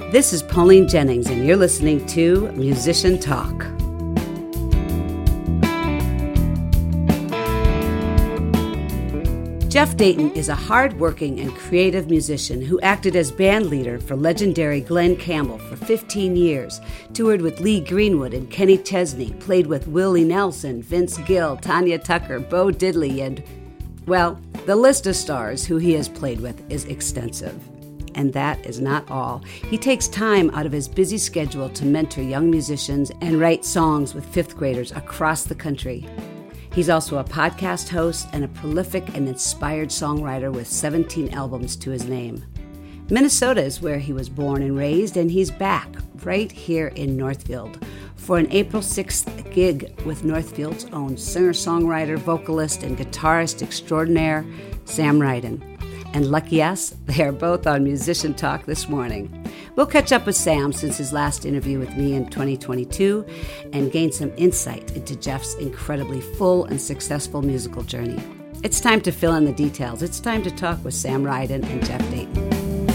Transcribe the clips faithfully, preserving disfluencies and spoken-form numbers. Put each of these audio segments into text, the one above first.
This is Pauline Jennings, and you're listening to Musician Talk. Jeff Dayton is a hard-working and creative musician who acted as band leader for legendary Glen Campbell for fifteen years, toured with Lee Greenwood and Kenny Chesney, played with Willie Nelson, Vince Gill, Tanya Tucker, Bo Diddley, and, well, the list of stars who he has played with is extensive. And that is not all. He takes time out of his busy schedule to mentor young musicians and write songs with fifth graders across the country. He's also a podcast host and a prolific and inspired songwriter with seventeen albums to his name. Minnesota is where he was born and raised, and he's back right here in Northfield for an April sixth gig with Northfield's own singer-songwriter, vocalist, and guitarist extraordinaire, Sam Ryden. And lucky us, they are both on Musician Talk this morning. We'll catch up with Sam since his last interview with me in twenty twenty-two and gain some insight into Jeff's incredibly full and successful musical journey. It's time to fill in the details. It's time to talk with Sam Ryden and Jeff Dayton.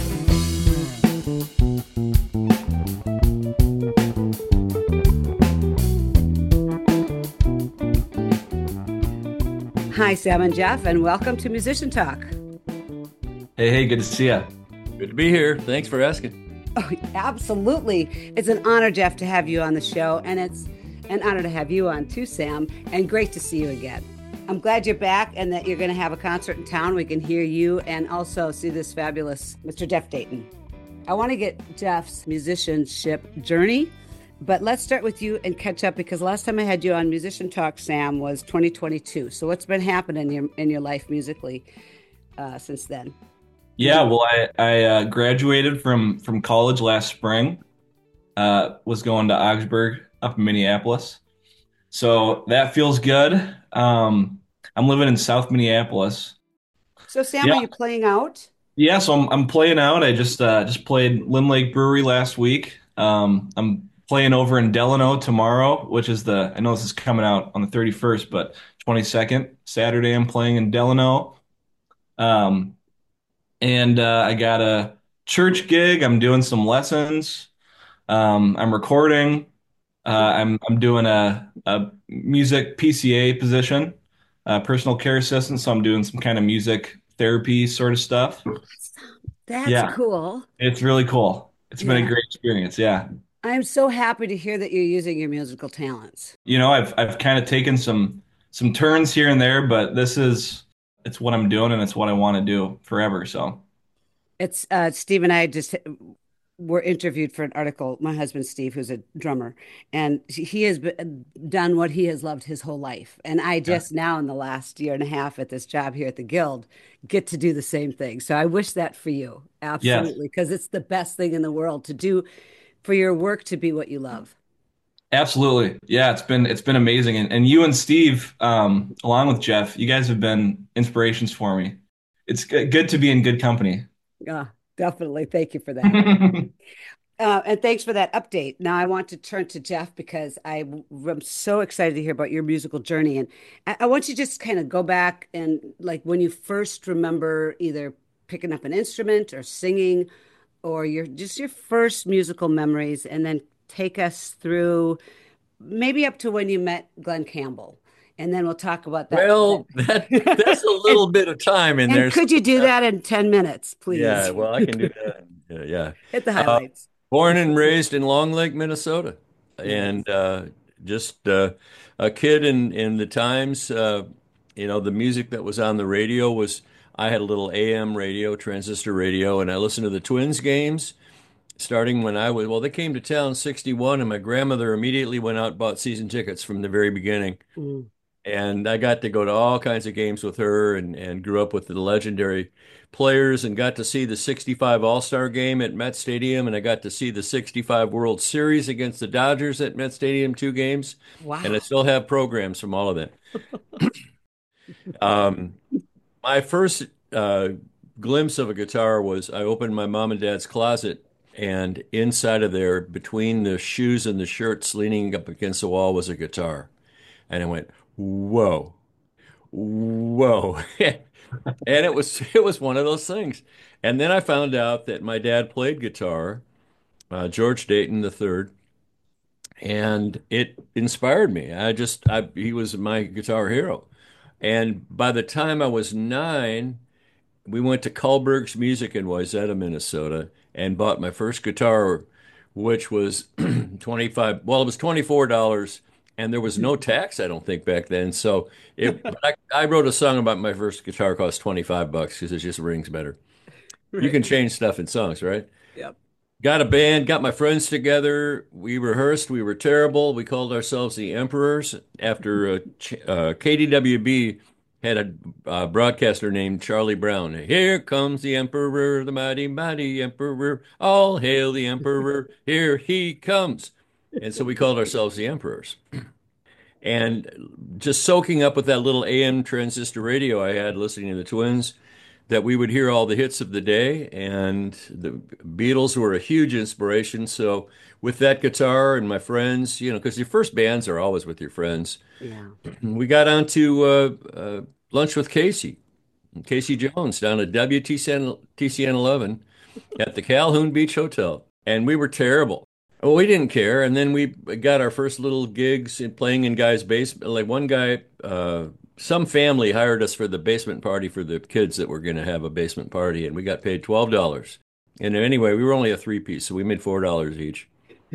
Hi, Sam and Jeff, and welcome to Musician Talk. Hey, hey, good to see you. Good to be here. Thanks for asking. Oh, absolutely. It's an honor, Jeff, to have you on the show, and it's an honor to have you on too, Sam, and great to see you again. I'm glad you're back and that you're going to have a concert in town. We can hear you and also see this fabulous Mister Jeff Dayton. I want to get Jeff's musicianship journey, but let's start with you and catch up, because last time I had you on Musician Talk, Sam, was twenty twenty-two. So what's been happening in your, in your life musically uh, since then? Yeah, well, I, I uh, graduated from, from college last spring, uh, was going to Augsburg up in Minneapolis. So that feels good. Um, I'm living in South Minneapolis. So, Sam, yeah. Are you playing out? Yeah, so I'm I'm playing out. I just uh, just played Lynn Lake Brewery last week. Um, I'm playing over in Delano tomorrow, which is the, I know this is coming out on the thirty-first, but twenty-second, Saturday, I'm playing in Delano. Um, And uh, I got a church gig. I'm doing some lessons. Um, I'm recording. Uh, I'm I'm doing a, a music P C A position, uh, personal care assistant. So I'm doing some kind of music therapy sort of stuff. That's Yeah, cool. it's really cool. It's been Yeah. a great experience. Yeah. I'm so happy to hear that you're using your musical talents. You know, I've I've kind of taken some some turns here and there, but this is it's what I'm doing and it's what I want to do forever. So. It's uh, Steve and I just were interviewed for an article. My husband, Steve, who's a drummer, and he has been, done what he has loved his whole life. And I just Yeah. now, in the last year and a half at this job here at the Guild, get to do the same thing. So I wish that for you. Yes. Absolutely. Because it's the best thing in the world to do, for your work to be what you love. Absolutely. Yeah, it's been it's been amazing. And and you and Steve, um, along with Jeff, you guys have been inspirations for me. It's g- good to be in good company. Yeah, definitely. Thank you for that. Uh, and thanks for that update. Now I want to turn to Jeff, because I, am so excited to hear about your musical journey. And I, I want you to just kind of go back and, like, when you first remember either picking up an instrument or singing, or your just your first musical memories, and then take us through maybe up to when you met Glen Campbell. And then we'll talk about that. Well, that that's a little bit of time in And there. could you do that in ten minutes, please? Yeah, well, I can do that. Yeah, yeah. Hit the Uh, highlights. born and raised in Long Lake, Minnesota, and uh, just uh, a kid in in the times. Uh, you know, the music that was on the radio was, I had a little A M radio, transistor radio, and I listened to the Twins games. Starting when I was, well, they came to town in sixty-one, and my grandmother immediately went out and bought season tickets from the very beginning. Mm. And I got to go to all kinds of games with her, and, and grew up with the legendary players, and got to see the sixty-five All-Star game at Met Stadium, and I got to see the sixty-five World Series against the Dodgers at Met Stadium, two games. Wow. And I still have programs from all of that. um, my first uh, glimpse of a guitar was, I opened my mom and dad's closet, and inside of there, between the shoes and the shirts, leaning up against the wall, was a guitar. And I went, whoa, whoa. And it was it was one of those things. And then I found out that my dad played guitar, uh, George Dayton the third, and it inspired me. I just, I, he was my guitar hero. And by the time I was nine, we went to Kullberg's Music in Wayzata, Minnesota, and bought my first guitar, which was twenty-five, well, it was twenty-four dollars, and there was no tax, I don't think, back then. So it, I, I wrote a song about my first guitar cost twenty-five bucks because it just rings better. You Right. can change stuff in songs, right? Yep. Got a band, got my friends together. We rehearsed. We were terrible. We called ourselves the Emperors after uh, Ch- uh, K D W B had a uh, broadcaster named Charlie Brown. Here comes the Emperor, the mighty, mighty Emperor. All hail the Emperor. Here he comes. And so we called ourselves the Emperors. And just soaking up with that little A M transistor radio I had listening to the Twins, that we would hear all the hits of the day, and the Beatles were a huge inspiration. So with that guitar and my friends, you know, because your first bands are always with your friends, Yeah. we got on to uh, uh, Lunch with Casey, Casey Jones down at W T C N, T C N eleven at the Calhoun Beach Hotel. And we were terrible. Well, we didn't care. And then we got our first little gigs in playing in guys' basement. Like one guy, uh, some family hired us for the basement party for the kids that were going to have a basement party, and we got paid twelve dollars. And anyway, we were only a three piece, so we made four dollars each.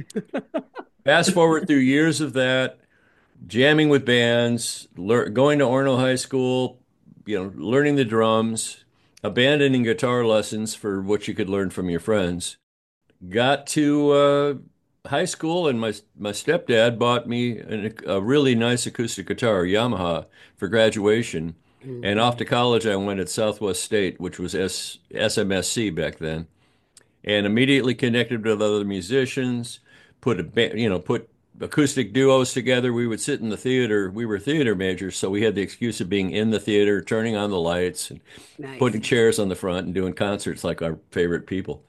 Fast forward through years of that, jamming with bands, lear going to Orono High School, you know, learning the drums, abandoning guitar lessons for what you could learn from your friends. Got to uh, high school, and my my stepdad bought me an, a really nice acoustic guitar, Yamaha, for graduation. And off Mhm. to college, I went at Southwest State, which was S SMSC back then, and immediately connected with other musicians. Put a ba- you know put acoustic duos together. We would sit in the theater. We were theater majors, so we had the excuse of being in the theater, turning on the lights, and Nice. putting chairs on the front, and doing concerts like our favorite people.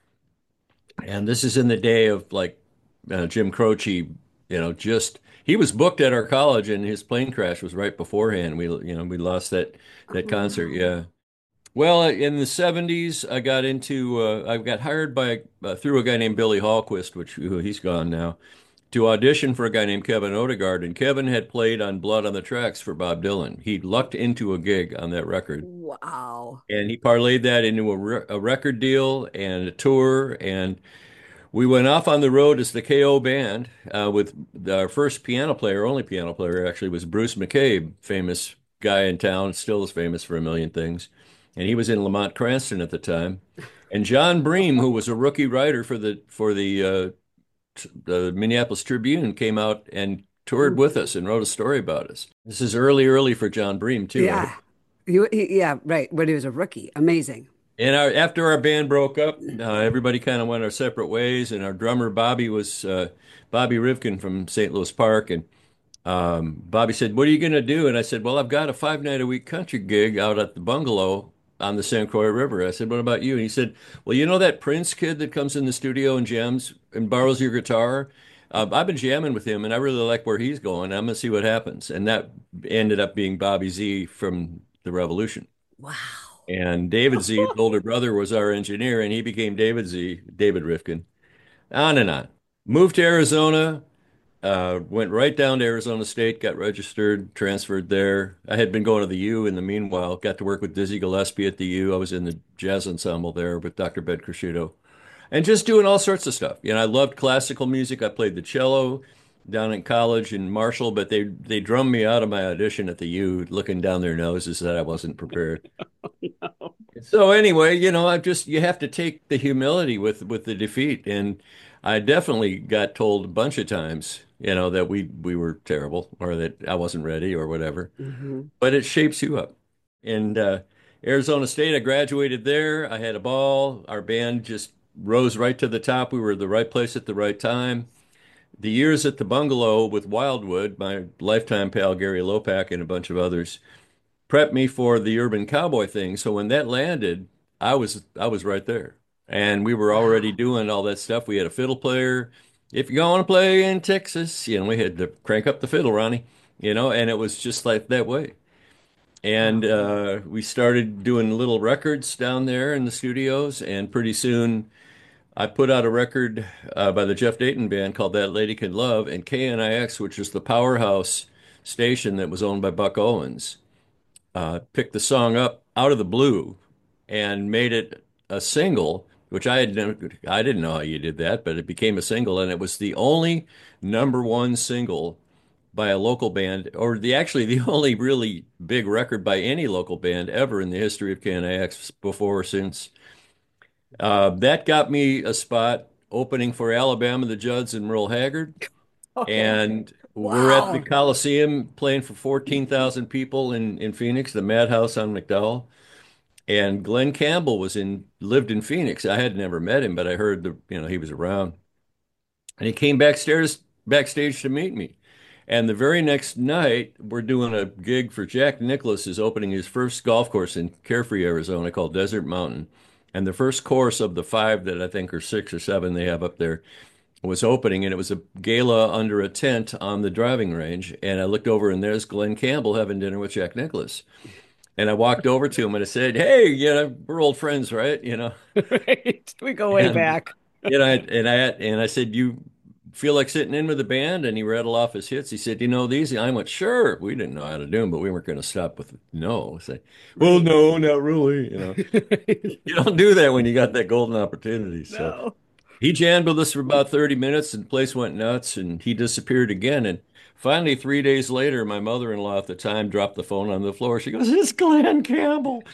And this is in the day of like uh, Jim Croce, you know, just he was booked at our college and his plane crash was right beforehand. We, you know, we lost that that Oh, concert. wow. Yeah. Well, in the seventies, I got into uh, I got hired by uh, through a guy named Billy Hallquist, which who he's gone now, to audition for a guy named Kevin Odegaard, and Kevin had played on Blood on the Tracks for Bob Dylan. He lucked into a gig on that record. Wow. And he parlayed that into a, re a record deal and a tour, and we went off on the road as the K O band uh, with our first piano player, only piano player actually, was Bruce McCabe, famous guy in town, still is famous for a million things. And he was in Lamont Cranston at the time. And John Bream, who was a rookie writer for the for the uh, t- the Minneapolis Tribune, came out and toured with us and wrote a story about us. This is early, early for John Bream too. Yeah. You, he, yeah, right. When he was a rookie. Amazing. And our, after our band broke up, uh, everybody kind of went our separate ways. And our drummer Bobby was uh, Bobby Rivkin from Saint Louis Park, and um, Bobby said, "What are you going to do?" And I said, "Well, I've got a five night a week country gig out at the bungalow on the Saint Croix River." I said, "What about you?" And he said, "Well, you know that Prince kid that comes in the studio and jams and borrows your guitar? Uh, I've been jamming with him, and I really like where he's going. I'm going to see what happens." And that ended up being Bobby Z from the Revolution. Wow. And David Z's older brother was our engineer, and he became David Z, David Rifkin, on and on. Moved to Arizona, uh, went right down to Arizona State, got registered, transferred there. I had been going to the U in the meanwhile, got to work with Dizzy Gillespie at the U. I was in the jazz ensemble there with Doctor Bed Cresciuto, and just doing all sorts of stuff. You know, I loved classical music. I played the cello down in college in Marshall, but they they drummed me out of my audition at the U, looking down their noses that I wasn't prepared. So anyway, you know, I just you have to take the humility with with the defeat, and I definitely got told a bunch of times, you know, that we we were terrible or that I wasn't ready or whatever. Hmm. But it shapes you up. And uh, Arizona State, I graduated there. I had a ball. Our band just rose right to the top. We were at the right place at the right time. The years at the bungalow with Wildwood, my lifetime pal Gary Lopak and a bunch of others, prepped me for the urban cowboy thing. So when that landed, I was I was right there. And we were already Wow. doing all that stuff. We had a fiddle player. If you're going to play in Texas, you know, we had to crank up the fiddle, Ronnie, you know, and it was just like that way. And Wow. uh, we started doing little records down there in the studios, and pretty soon I put out a record uh, by the Jeff Dayton Band called That Lady Can Love, and K N I X, which is the powerhouse station that was owned by Buck Owens, uh, picked the song up out of the blue and made it a single, which I had never, I didn't know how you did that, but it became a single, and it was the only number one single by a local band, or the actually the only really big record by any local band ever in the history of K N I X, before or since. Uh, that got me a spot opening for Alabama the Judds and Merle Haggard. And we're at the Wow. Coliseum playing for fourteen thousand people in, in Phoenix, the Madhouse on McDowell. And Glenn Campbell was in, lived in Phoenix. I had never met him, but I heard the, you know, he was around. And he came backstairs, backstage to meet me. And the very next night, we're doing a gig for Jack Nicklaus, is opening his first golf course in Carefree, Arizona, called Desert Mountain. And the first course of the five that I think are six or seven they have up there was opening, and it was a gala under a tent on the driving range. And I looked over, and there's Glenn Campbell having dinner with Jack Nicklaus. And I walked over to him and I said, "Hey, you know, we're old friends, right? You know." Right. We go way And back. you know, and I and I said, "You feel like sitting in with the band?" And he rattled off his hits. He said, "You know these?" And I went, "Sure." We didn't know how to do them, but we weren't going to stop with no. Say, "Well, Right. no, not really." You know, you don't do that when you got that golden opportunity. So No. he jammed with us for about thirty minutes, and the place went nuts, and he disappeared again. And finally, three days later, my mother-in-law at the time dropped the phone on the floor. She goes, "It's Glenn Campbell."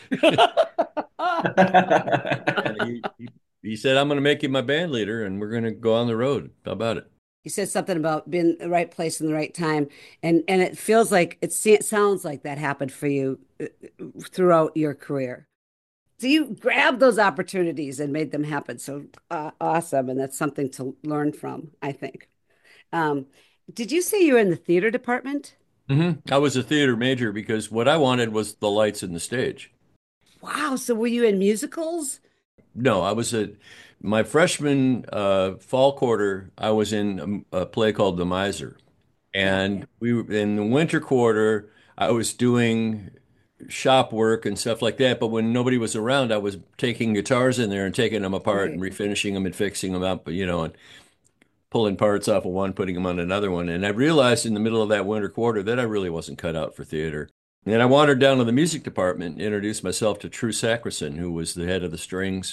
And he, he, he said, "I'm going to make you my band leader, and we're going to go on the road." How about it? You said something about being the right place in the right time, and and it feels like it, it sounds like that happened for you uh, throughout your career. So you grabbed those opportunities and made them happen. So uh, awesome, and that's something to learn from, I think. Um, did you say you were in the theater department? hmm I was a theater major because what I wanted was the lights and the stage. Wow. So were you in musicals? No, I was a my freshman uh, fall quarter. I was in a, a play called The Miser, Okay. and we were in the winter quarter. I was doing shop work and stuff like that. But when nobody was around, I was taking guitars in there and taking them apart and Right. refinishing them and fixing them up, you know, and pulling parts off of one, putting them on another one. And I realized in the middle of that winter quarter that I really wasn't cut out for theater. And I wandered down to the music department and introduced myself to True Sacrison, who was the head of the strings.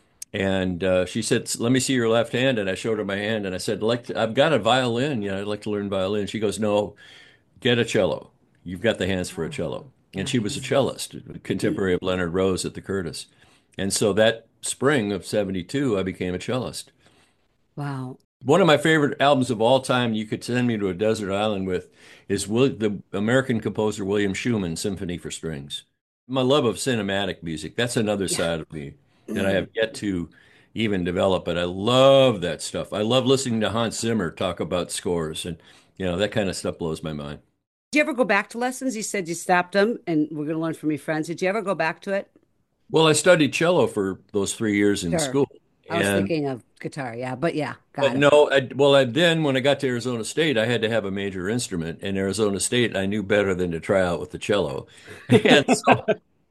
And uh, she said, "Let me see your left hand." And I showed her my hand, and I said, "Like, to- I've got a violin. You know, I'd like to learn violin." She goes, "No, get a cello. You've got the hands for a Oh, cello." And she was a nice. cellist, a contemporary of Leonard Rose at the Curtis. And so that spring of seventy-two, I became a cellist. Wow. One of my favorite albums of all time you could send me to a desert island with is Will, the American composer William Schumann, Symphony for Strings. My love of cinematic music, that's another Yeah. side of me that I have yet to even develop, but I love that stuff. I love listening to Hans Zimmer talk about scores, and you know, that kind of stuff blows my mind. Did you ever go back to lessons? You said you stopped them and we're going to learn from your friends. Did you ever go back to it? Well, I studied cello for those three years in Sure. school. I was And thinking of guitar. Yeah. But yeah, got but it. no, I, well, I, then when I got to Arizona State, I had to have a major instrument. And Arizona State, I knew better than to try out with the cello. And so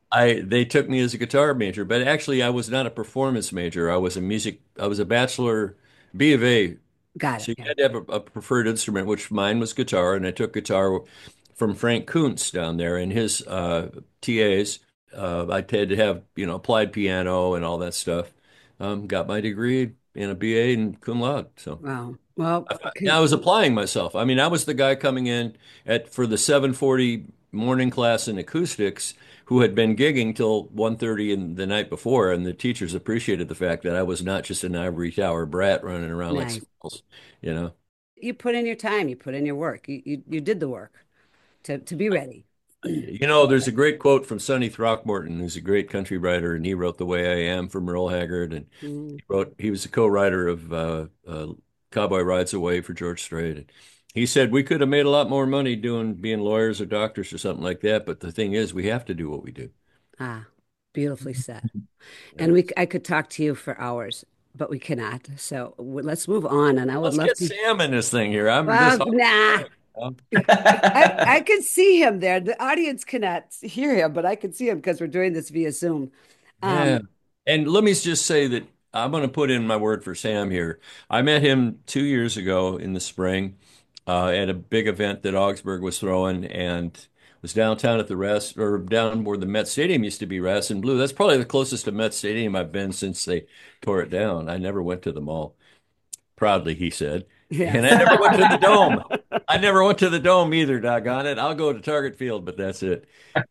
I they took me as a guitar major, but actually I was not a performance major. I was a music, I was a bachelor B of A. Got it. So you Yeah. had to have a, a preferred instrument, which mine was guitar, and I took guitar from Frank Kuntz down there and his uh, T As. Uh, I had to have, you know, applied piano and all that stuff. Um, got my degree in a B A and cum laude. So Wow. Well, I con was applying myself. I mean, I was the guy coming in at for the seven forty morning class in acoustics who had been gigging till one thirty in the night before, and the teachers appreciated the fact that I was not just an ivory tower brat running around like nice. squirrels, you know. You put in your time, you put in your work. You you, you did the work to to be ready. You know, there's a great quote from Sonny Throckmorton, who's a great country writer, and he wrote "The Way I Am" for Merle Haggard, and Mm. he wrote he was a co-writer of uh, uh, "Cowboy Rides Away" for George Strait. And he said we could have made a lot more money doing being lawyers or doctors or something like that, but the thing is, we have to do what we do. Ah, beautifully said. Yeah. And we I could talk to you for hours, but we cannot. So w- let's move on. And I would Let's love get to. Sam in this thing here. I'm this. Well, nah. I I could see him there. The audience cannot hear him, but I could see him because we're doing this via Zoom. Yeah. Um, And let me just say that I'm going to put in my word for Sam here. I met him two years ago in the spring uh, at a big event that Augsburg was throwing, and was downtown at the Rest, or down where the Met Stadium used to be, Rest and Blue. That's probably the closest to Met Stadium I've been since they tore it down. I never went to the mall. Proudly, he said. Yes. And I never went to the Dome. I never went to the Dome either, doggone it. I'll go to Target Field, but that's it.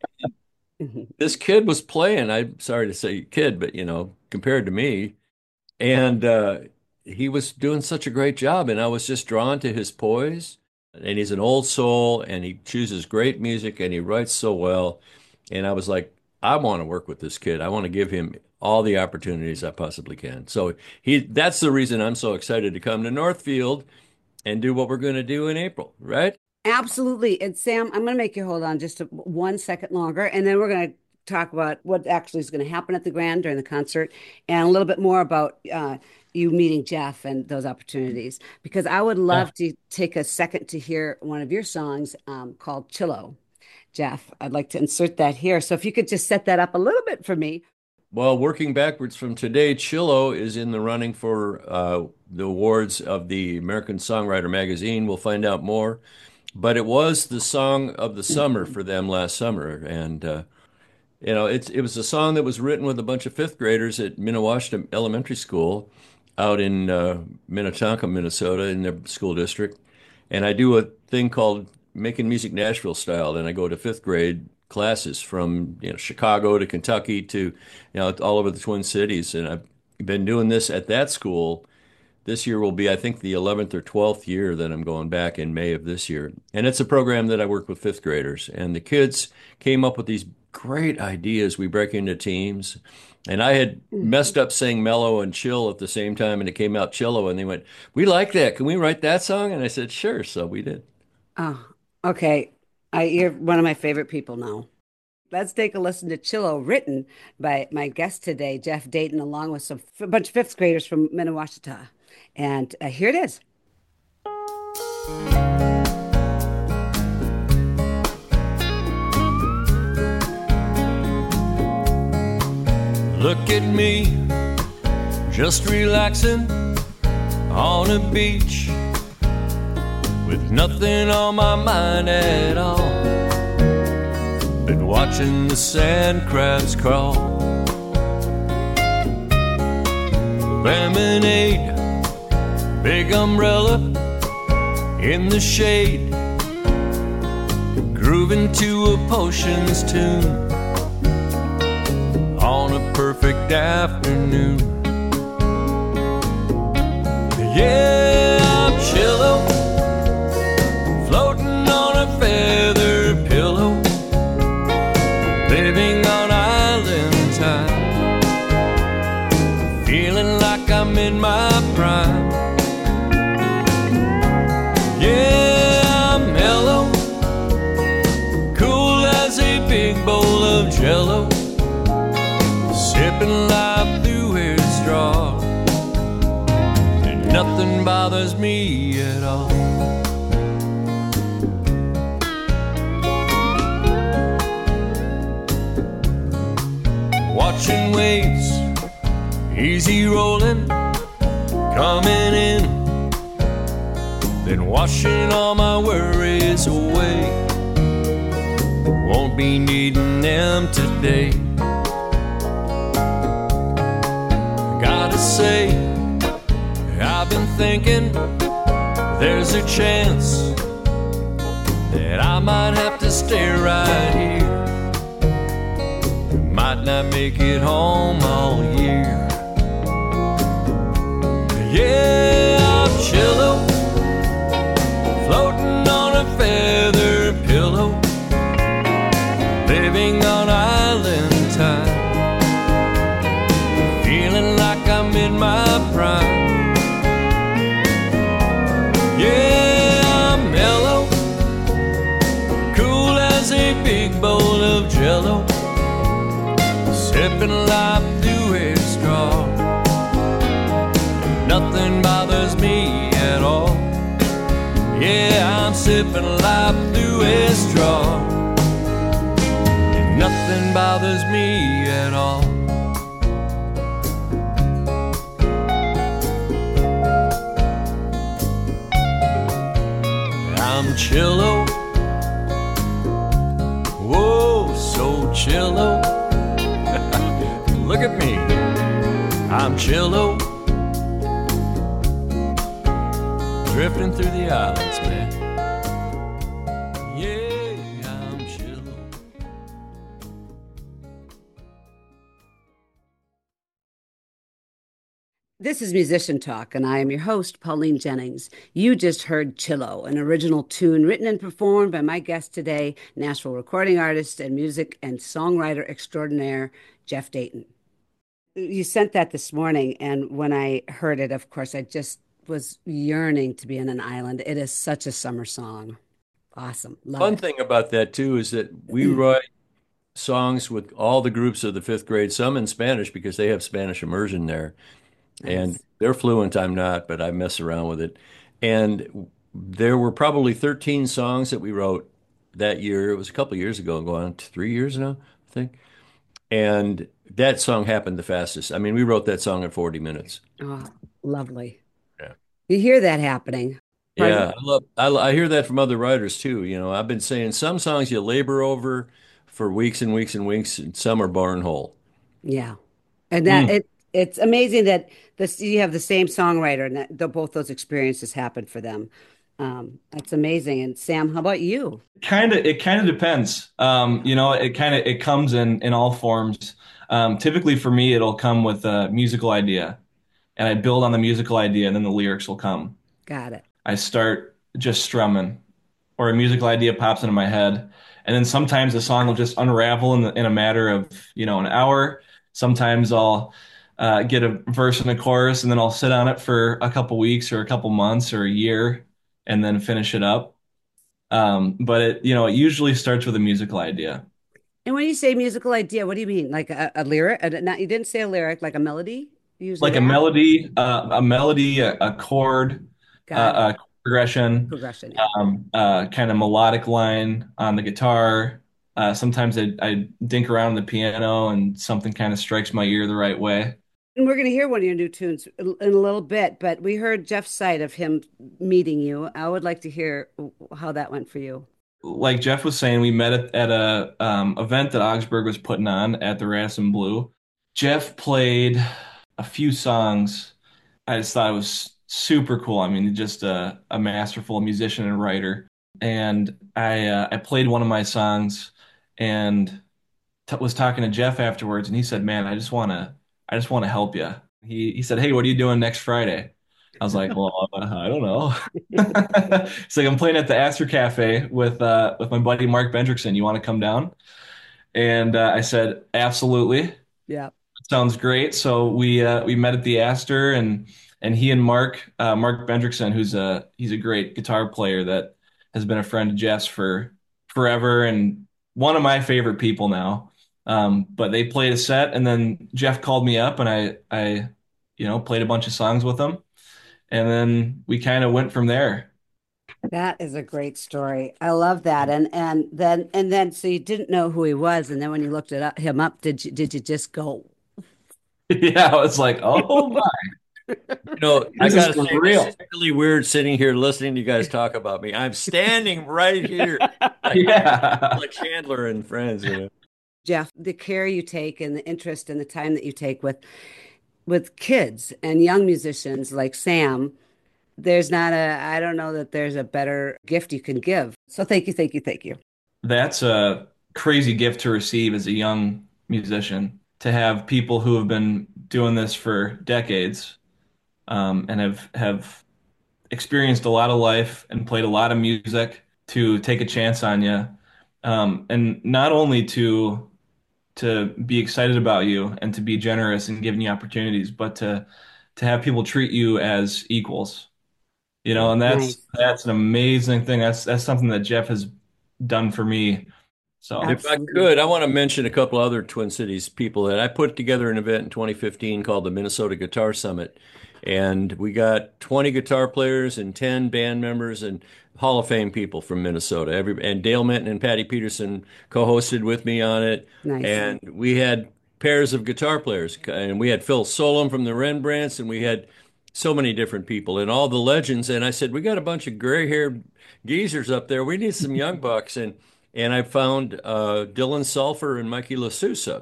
This kid was playing. I'm sorry to say kid, but you know, compared to me, and uh, he was doing such a great job, and I was just drawn to his poise. And he's an old soul, and he chooses great music, and he writes so well. And I was like, I want to work with this kid. I want to give him all the opportunities I possibly can. So he that's the reason I'm so excited to come to Northfield and do what we're going to do in April, right? Absolutely. And Sam, I'm going to make you hold on just a, one second longer, and then we're going to talk about what actually is going to happen at the Grand during the concert, and a little bit more about uh, you meeting Jeff and those opportunities. Because I would love yeah. to take a second to hear one of your songs um, called Chillo. Jeff, I'd like to insert that here. So if you could just set that up a little bit for me. Well, working backwards from today, Chillo is in the running for uh, the awards of the American Songwriter magazine. We'll find out more. But it was the song of the summer for them last summer. And, uh, you know, it's, it was a song that was written with a bunch of fifth graders at Minnewaska Elementary School out in uh, Minnetonka, Minnesota, in their school district. And I do a thing called Making Music Nashville Style. And I go to fifth grade classes from, you know, Chicago to Kentucky to, you know, all over the Twin Cities. And I've been doing this at that school. This year will be, I think, the eleventh or twelfth year that I'm going back in May of this year. And it's a program that I work with fifth graders. And the kids came up with these great ideas. We break into teams. And I had messed up saying mellow and chill at the same time, and it came out Chillo. And they went, we like that. Can we write that song? And I said, sure. So we did. Oh, okay. I, you're one of my favorite people now. Let's take a listen to Chillo, written by my guest today, Jeff Dayton, along with some a bunch of fifth graders from Minnewaska. And uh, here it is. Look at me, just relaxing on a beach with nothing on my mind at all, but watching the sand crabs crawl. Lemonade, big umbrella in the shade, grooving to a Potions tune on a perfect afternoon. Yeah, I'm Chillo, floating on a feather pillow, living on island time, feeling like I'm in my prime. Yeah, I'm mellow, cool as a big bowl of Jello, sipping life through a straw, and nothing bothers me at all. Watching waves, easy rolling, coming in, then washing all my worries away. Won't be needing them today. Gotta say, I've been thinking there's a chance that I might have to stay right here. Might not make it home all year. Yeah, I'm Chillo, floating on a feather pillow, living on island time, feeling like I'm in my prime. Yeah, I'm mellow, cool as a big bowl of Jello, sipping life through a straw. Nothing bothers me at all. Yeah, I'm sipping life through a straw, and nothing bothers me at all. chillo. Whoa, so chillo. Look at me, I'm chillo. Drifting through the islands, man. Yeah, I'm chillo. This is Musician Talk, and I am your host, Pauline Jennings. You just heard Chillo, an original tune written and performed by my guest today, Nashville recording artist and music and songwriter extraordinaire, Jeff Dayton. You sent that this morning, and when I heard it, of course, I just was yearning to be in an island. It is such a summer song. Awesome. Love Fun it. thing about that too is that we write songs with all the groups of the fifth grade, some in Spanish because they have Spanish immersion there. And Nice. they're fluent, I'm not, but I mess around with it. And there were probably thirteen songs that we wrote that year. It was a couple of years ago, going on to three years now, I think. And that song happened the fastest. I mean, we wrote that song in forty minutes. Oh, lovely. Yeah. You hear that happening. Pardon? Yeah, I love I, I hear that from other writers too. You know, I've been saying some songs you labor over for weeks and weeks and weeks, and some are barn whole. Yeah. And that Mm. it it's amazing that this you have the same songwriter and that the, both those experiences happened for them. Um, that's amazing. And Sam, how about you? Kind of, it kind of depends. Um, you know, it kind of it comes in in all forms. Um, typically for me, it'll come with a musical idea, and I build on the musical idea, and then the lyrics will come. Got it. I start just strumming, or a musical idea pops into my head, and then sometimes the song will just unravel in, the, in a matter of, you know, an hour. Sometimes I'll uh, get a verse and a chorus, and then I'll sit on it for a couple weeks or a couple months or a year, and then finish it up. Um, but it, you know, it usually starts with a musical idea, And when you say musical idea, what do you mean? Like a, a lyric? A, not, you didn't say a lyric, like a melody? Usually like a that. melody, uh, a melody, a, a chord, Got it. uh, a progression, Progression, yeah. um, uh, kind of melodic line on the guitar. Uh, sometimes I, I dink around the piano and something kind of strikes my ear the right way. And we're going to hear one of your new tunes in a little bit, but we heard Jeff's side of him meeting you. I would like to hear how that went for you. Like Jeff was saying, we met at, at a um, event that Augsburg was putting on at the Radisson Blue. Jeff played a few songs. I just thought it was super cool. I mean, just a, a masterful musician and writer. And I uh, I played one of my songs and t was talking to Jeff afterwards, and he said, "Man, I just wanna I just want to help you." He he said, "Hey, what are you doing next Friday?" I was like, "Well, uh, I don't know." He's like, "I'm playing at the Astor Cafe with uh with my buddy Mark Bendrickson. You want to come down?" And uh, I said, "Absolutely." Yeah. Sounds great. So we uh, we met at the Astor, and and he and Mark uh, Mark Bendrickson, who's a he's a great guitar player that has been a friend of Jeff's for forever and one of my favorite people now. Um, but they played a set, and then Jeff called me up, and I I you know played a bunch of songs with him, and then we kind of went from there. That is a great story. I love that. And and then and then so you didn't know who he was, and then when you looked it up, him up, did you did you just go, Yeah, I was like, oh my, You know, I this is gotta for say, this real. is really weird sitting here listening to you guys talk about me. I'm standing right here, like Yeah. like Chandler and Friends, you know. Jeff, the care you take and the interest and the time that you take with with kids and young musicians like Sam, there's not a, I don't know that there's a better gift you can give. So thank you, thank you, thank you. That's a crazy gift to receive as a young musician, to have people who have been doing this for decades, um, and have have experienced a lot of life and played a lot of music, to take a chance on you, um, and not only to to be excited about you and to be generous and giving you opportunities, but to to have people treat you as equals. You know, and that's Nice. that's an amazing thing. That's that's something that Jeff has done for me. So. If I Absolutely. could, I want to mention a couple other Twin Cities people that I put together an event in twenty fifteen called the Minnesota Guitar Summit. And we got twenty guitar players and ten band members and Hall of Fame people from Minnesota. Every and Dale Minton and Patty Peterson co-hosted with me on it. Nice. And we had pairs of guitar players. And we had Phil Solem from the Rembrandts, and we had so many different people and all the legends. And I said, we got a bunch of gray-haired geezers up there. We need some young bucks. And and I found uh, Dylan Sulphur and Mikey LaSousa.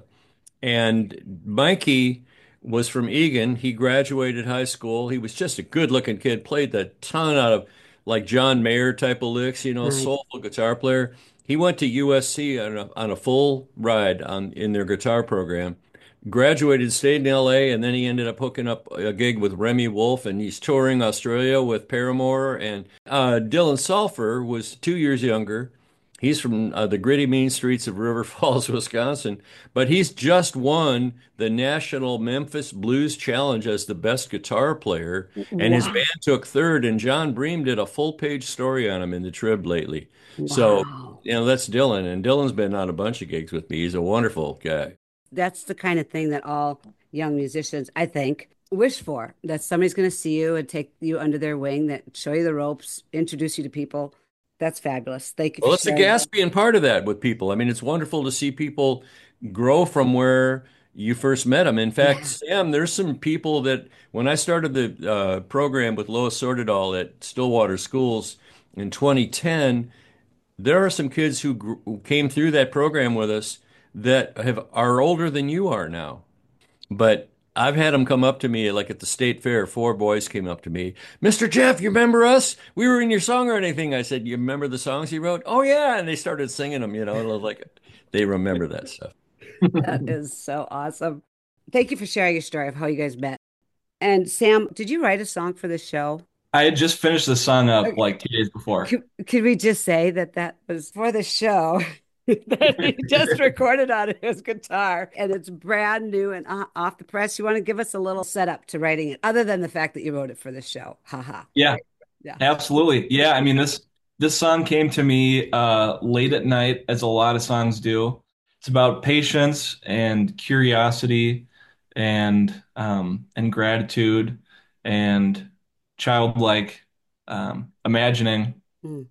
And Mikey was from Egan. He graduated high school. He was just a good-looking kid, played the ton out of like John Mayer type of licks, you know, Nice. soulful guitar player. He went to U S C on a, on a full ride on in their guitar program. Graduated, stayed in L A, and then he ended up hooking up a gig with Remy Wolf, and he's touring Australia with Paramore. And uh, Dylan Sulphur was two years younger. He's from uh, the gritty mean streets of River Falls, Wisconsin, but he's just won the National Memphis Blues Challenge as the best guitar player, and his Wow. band took third, and John Bream did a full-page story on him in the Trib lately. So, Wow. you know, that's Dylan, and Dylan's been on a bunch of gigs with me. He's a wonderful guy. That's the kind of thing that all young musicians, I think, wish for. That somebody's going to see you and take you under their wing, that show you the ropes, introduce you to people. That's fabulous. Thank you for Well, it's the sharing. Gaspian part of that with people. I mean, it's wonderful to see people grow from where you first met them. In fact, Sam, there's some people that when I started the uh, program with Lois Sortidal at Stillwater Schools in twenty ten, there are some kids who, gr- who came through that program with us that have are older than you are now. But I've had them come up to me, like at the state fair. Four boys came up to me. Mister Jeff, you remember us? We were in your song or anything. I said, you remember the songs you wrote? Oh, yeah. And they started singing them, you know, and I was like, they remember that stuff. That is so awesome. Thank you for sharing your story of how you guys met. And Sam, did you write a song for the show? I had just finished the song up Okay. like two days before. Could, could we just say that that was for the show that he just recorded on his guitar, and it's brand new and uh, off the press? You want to give us a little setup to writing it, other than the fact that you wrote it for the show? Haha. Yeah, Yeah. absolutely. Yeah, I mean this this song came to me uh late at night, as a lot of songs do. It's about patience and curiosity and um and gratitude and childlike um imagining, Mm,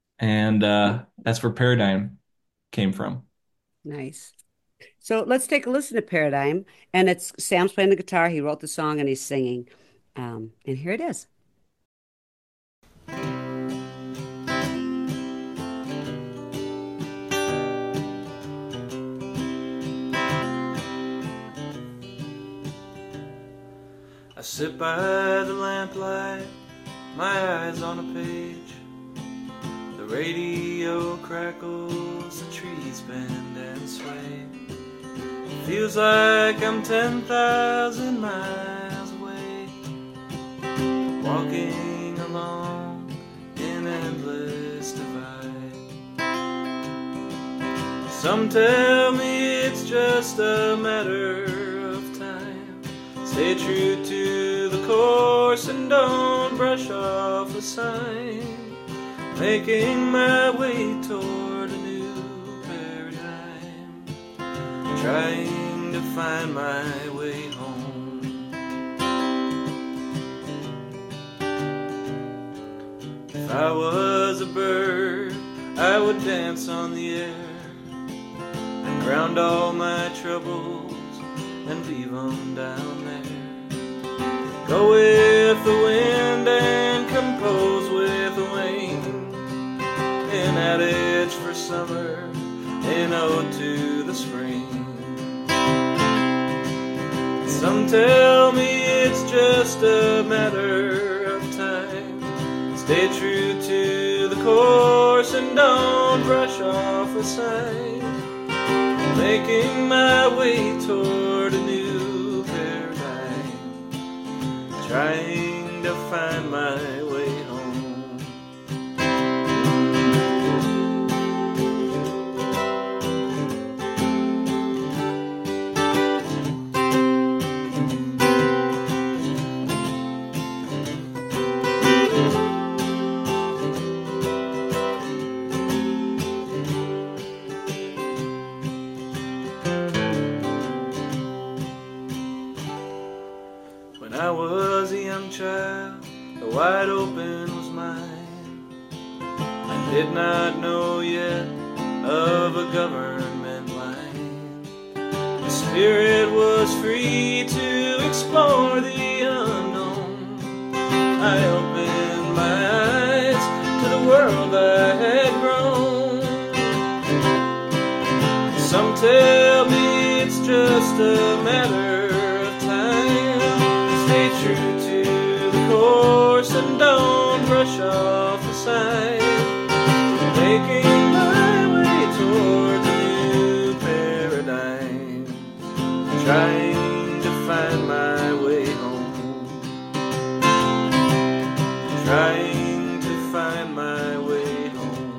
and uh that's where Paradigm came from. nice. So let's take a listen to Paradigm. And it's Sam's playing the guitar. He wrote the song and he's singing. Um, and here it is. I sit by the lamplight, my eyes on a page. The radio crackles, the trees bend and sway. It feels like I'm ten thousand miles away, walking along an endless divide. Some tell me it's just a matter of time. Stay true to the course and don't brush off the sign. Making my way toward a new paradigm, trying to find my way home. If I was a bird, I would dance on the air and ground all my troubles and leave them down there. Go with the wind and compose with the wing, an adage for summer, an ode to the spring. Some tell me it's just a matter of time. Stay true to the course and don't brush off a sign. Making my way toward a new paradigm, trying to find my way home. When I was a young child, the wide open was mine. I did not know yet of a government line. The spirit was free to explore the unknown, I opened my eyes to the world I had grown. Some tell me it's just a matter of time. Stay true to the course and don't brush off the sign. Making my way towards a new paradigm. Trying to find my way home. Trying to find my way home.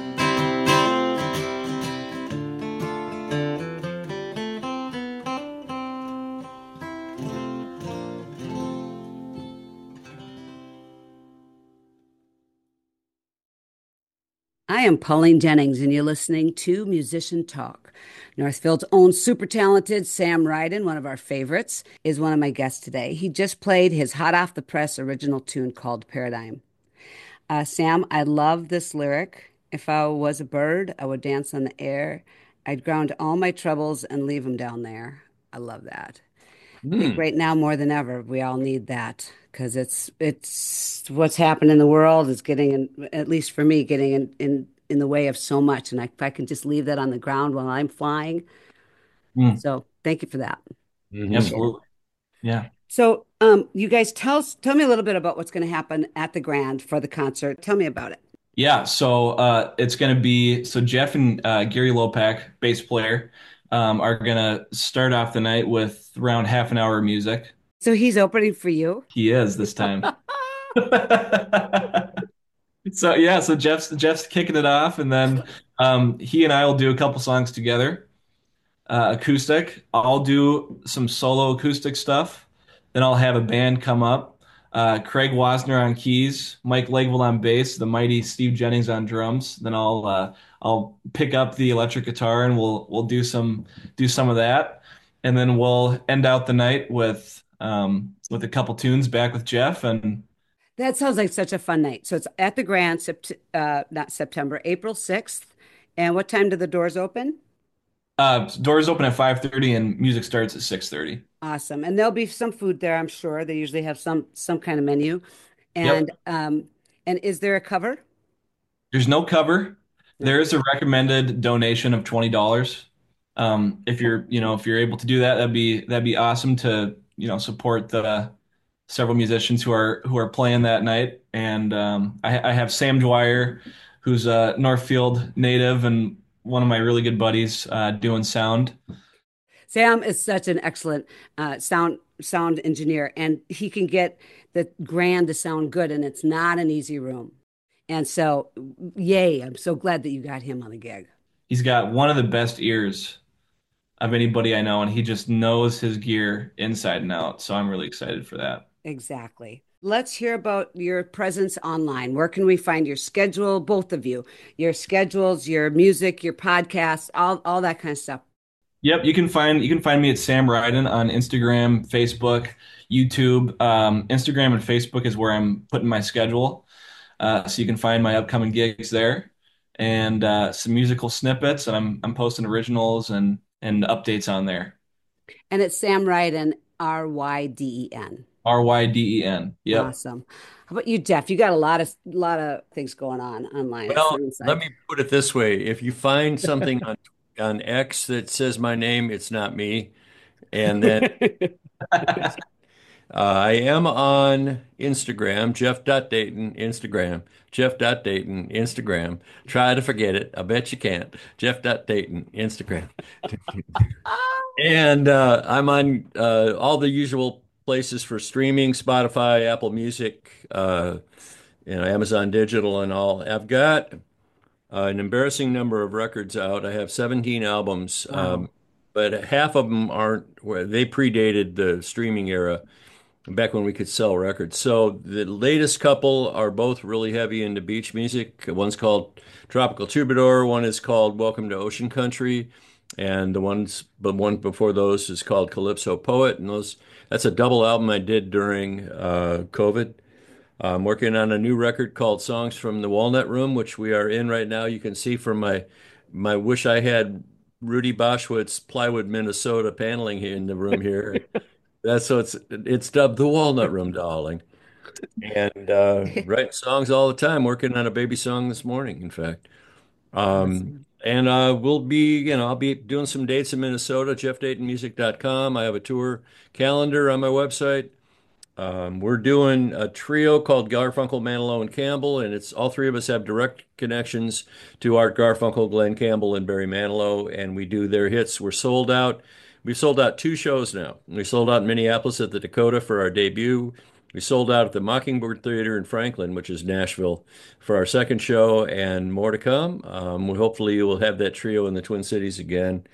I am Pauline Jennings, and you're listening to Musician Talk. Northfield's own super talented Sam Ryden, one of our favorites, is one of my guests today. He just played his hot off the press original tune called Paradigm. Uh, Sam, I love this lyric. If I was a bird, I would dance on the air. I'd ground all my troubles and leave them down there. I love that. I think Hmm. right now more than ever, we all need that because it's it's what's happened in the world is getting in, at least for me, getting in in, in the way of so much. And I, if I can just leave that on the ground while I'm flying, Mm, so thank you for that. Mhm. Appreciate it. absolutely. Yeah. So, um, you guys tell us, tell me a little bit about what's going to happen at the Grand for the concert. Tell me about it. Yeah. So uh, it's going to be so Jeff and uh, Gary Lopak, bass player, um, are going to start off the night with around half an hour of music. So he's opening for you. He is this time. So yeah, so Jeff's Jeff's kicking it off, and then um, he and I will do a couple songs together, uh, acoustic. I'll do some solo acoustic stuff. Then I'll have a band come up. Uh, Craig Wasner on keys, Mike Legvold on bass, the mighty Steve Jennings on drums. Then I'll uh, I'll pick up the electric guitar and we'll we'll do some do some of that, and then we'll end out the night with um, with a couple tunes back with Jeff and. That sounds like such a fun night. So it's at the Grand, sept uh, not September, April sixth. And what time do the doors open? Uh, doors open at five thirty and music starts at six thirty. Awesome. And there'll be some food there, I'm sure. They usually have some some kind of menu. Yep. And um and is there a cover? There's no cover. No. There is a recommended donation of twenty dollars. Um, if you're, you know, if you're able to do that, that'd be that'd be awesome to, you know, support the several musicians who are who are playing that night. And um, I, I have Sam Dwyer, who's a Northfield native and one of my really good buddies, uh, doing sound. Sam is such an excellent uh sound sound engineer, and he can get the Grand to sound good, and it's not an easy room. And so, yay, I'm so glad that you got him on the gig. He's got one of the best ears of anybody I know, and he just knows his gear inside and out. So I'm really excited for that. Exactly. Let's hear about your presence online. Where can we find your schedule, both of you? Your schedules, your music, your podcasts, all all that kind of stuff. Yep, you can find you can find me at Sam Ryden on Instagram, Facebook, YouTube. Um, Instagram and Facebook is where I'm putting my schedule, uh, so you can find my upcoming gigs there, and uh, some musical snippets. And I'm I'm posting originals and and updates on there. And it's Sam Ryden, R Y D E N. R Y D E N. Yep. Awesome. How about you, Jeff? You got a lot of lot of things going on online. It Well, sounds let like. me put it this way. If you find something on on X that says my name, it's not me. And then uh, I am on Instagram, Jeff.Dayton, Instagram, Jeff.Dayton, Instagram. Try to forget it. I bet you can't. Jeff.Dayton, Instagram. And uh, I'm on uh, all the usual places for streaming, Spotify, Apple Music, uh, you know, Amazon Digital and all. I've got uh, an embarrassing number of records out. I have seventeen albums, Wow. um, but half of them aren't, where they predated the streaming era, back when we could sell records. So the latest couple are both really heavy into beach music. One's called Tropical Troubadour, one is called Welcome to Ocean Country, and the ones, but one before those is called Calypso Poet, and those that's a double album I did during uh, COVID. I'm working on a new record called Songs from the Walnut Room, which we are in right now. You can see from my my wish I had Rudy Boschwitz plywood Minnesota paneling here in the room here. That's so it's it's dubbed the Walnut Room, darling. and uh, writing songs all the time. Working on a baby song this morning, in fact. Um, Awesome. and uh, we'll be, you know, I'll be doing some dates in Minnesota, jeff dayton music dot com. I have a tour calendar on my website. Um, we're doing a trio called Garfunkel, Manilow, and Campbell, and it's all three of us have direct connections to Art Garfunkel, Glenn Campbell, and Barry Manilow, and we do their hits. We're sold out. We've sold out two shows now. We sold out in Minneapolis at the Dakota for our debut. We sold out at the Mockingbird Theater in Franklin, which is Nashville, for our second show, and more to come. Um, we hopefully we'll have that trio in the Twin Cities again.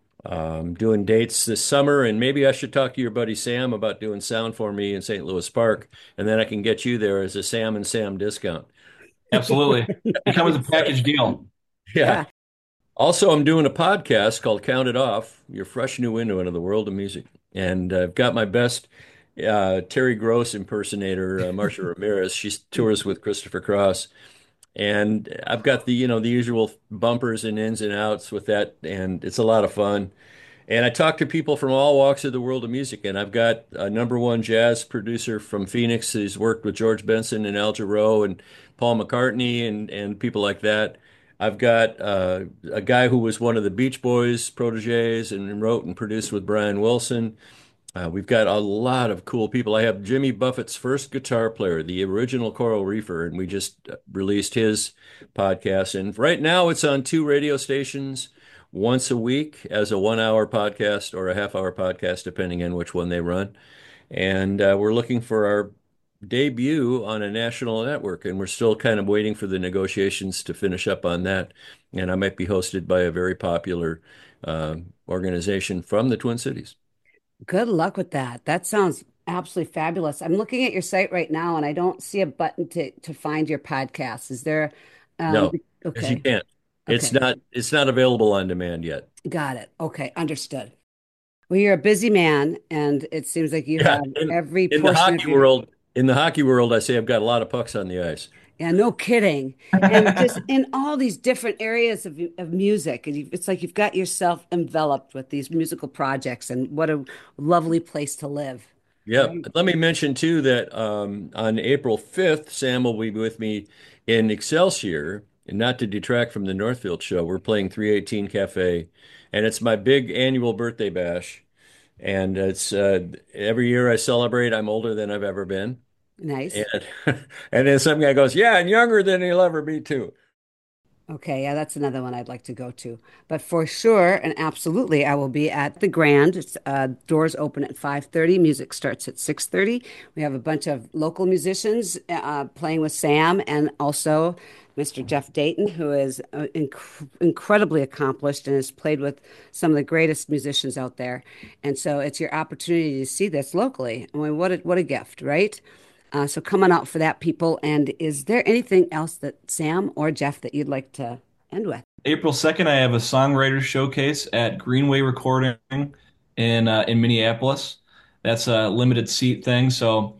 Um, doing dates this summer, and maybe I should talk to your buddy Sam about doing sound for me in Saint Louis Park, and then I can get you there as a Sam and Sam discount. Absolutely. It comes as a package deal. Yeah. Yeah. Also, I'm doing a podcast called Count It Off, your fresh new window into the world of music. And uh, I've got my best uh, Terry Gross impersonator, uh, Marcia Ramirez. She tours with Christopher Cross. And I've got the, you know, the usual bumpers and ins and outs with that, and it's a lot of fun. And I talk to people from all walks of the world of music. And I've got a number one jazz producer from Phoenix who's worked with George Benson and Al Jarreau and Paul McCartney and, and people like that. I've got uh, a guy who was one of the Beach Boys proteges and wrote and produced with Brian Wilson. Uh, we've got a lot of cool people. I have Jimmy Buffett's first guitar player, the original Coral Reefer, and we just released his podcast. And right now it's on two radio stations once a week as a one hour podcast or a half hour podcast, depending on which one they run. And uh, we're looking for our debut on a national network, and we're still kind of waiting for the negotiations to finish up on that. And I might be hosted by a very popular uh, organization from the Twin Cities. Good luck with that. That sounds absolutely fabulous. I'm looking at your site right now and I don't see a button to to find your podcast. Is there um No, because you okay. can't. It's Okay. not. It's not available on demand yet. Got it. Okay, understood. Well, you're a busy man and it seems like you Yeah, have in, every in the portion of hockey your world, in the hockey world, I say I've got a lot of pucks on the ice. yeah, no kidding. And just in all these different areas of of music, and you, it's like you've got yourself enveloped with these musical projects and what a lovely place to live. Yep. Right? Let me mention too that um, on April fifth, Sam will be with me in Excelsior, and not to detract from the Northfield show. We're playing three eighteen Cafe, and it's my big annual birthday bash. And it's uh, every year I celebrate. I'm older than I've ever been, Nice. and and then some guy goes, "Yeah, and younger than he'll ever be too." Okay, yeah, that's another one I'd like to go to. But for sure and absolutely, I will be at the Grand. It's, uh, doors open at five thirty. Music starts at six thirty. We have a bunch of local musicians uh, playing with Sam and also mister Jeff Dayton, who is uh, inc incredibly accomplished and has played with some of the greatest musicians out there. And so it's your opportunity to see this locally. I mean, what a, what a gift, right? Uh, so come on out for that, people. And is there anything else that Sam or Jeff that you'd like to end with? April second, I have a songwriter showcase at Greenway Recording in uh, in Minneapolis. That's a limited seat thing, so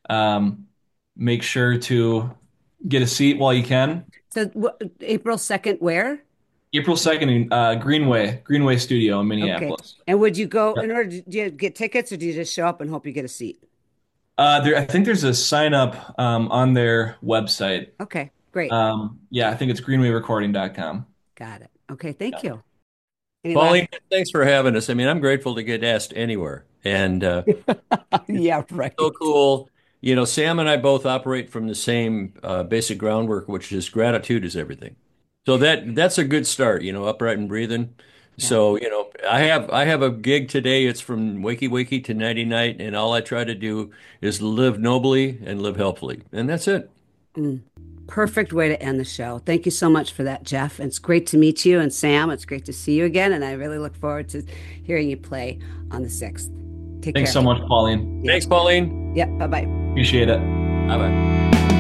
um, make sure to get a seat while you can. So wh- April second, where? April second in uh, Greenway, Greenway Studio in Okay. Minneapolis. And would you go Yeah. in order to do you get tickets or do you just show up and hope you get a seat? Uh, there, I think there's a sign up um, on their website. Okay, great. Um, yeah, I think it's greenway recording dot com. Got it. Okay, thank Yeah. you. Any last? Pauline, thanks for having us. I mean, I'm grateful to get asked anywhere, and uh, Yeah, right. so cool. You know, Sam and I both operate from the same uh, basic groundwork, which is gratitude is everything. So that that's a good start, you know, upright and breathing. Yeah. So, you know, I have I have a gig today. It's from wakey wakey to nighty night, and all I try to do is live nobly and live helpfully, and that's it. Mm. Perfect way to end the show. Thank you so much for that, Jeff. It's great to meet you. And Sam, it's great to see you again. And I really look forward to hearing you play on the sixth. Take Thanks care. so much, Pauline. Thanks, Pauline. Yep. Bye bye. Appreciate it. Bye bye.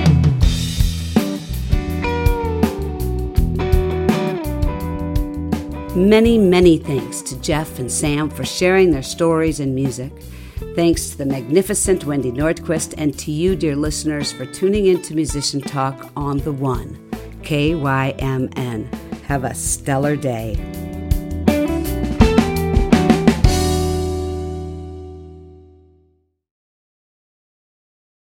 Many, many thanks to Jeff and Sam for sharing their stories and music. Thanks to the magnificent Wendy Nordquist and to you, dear listeners, for tuning in to Musician Talk on the One, K Y M N. Have a stellar day.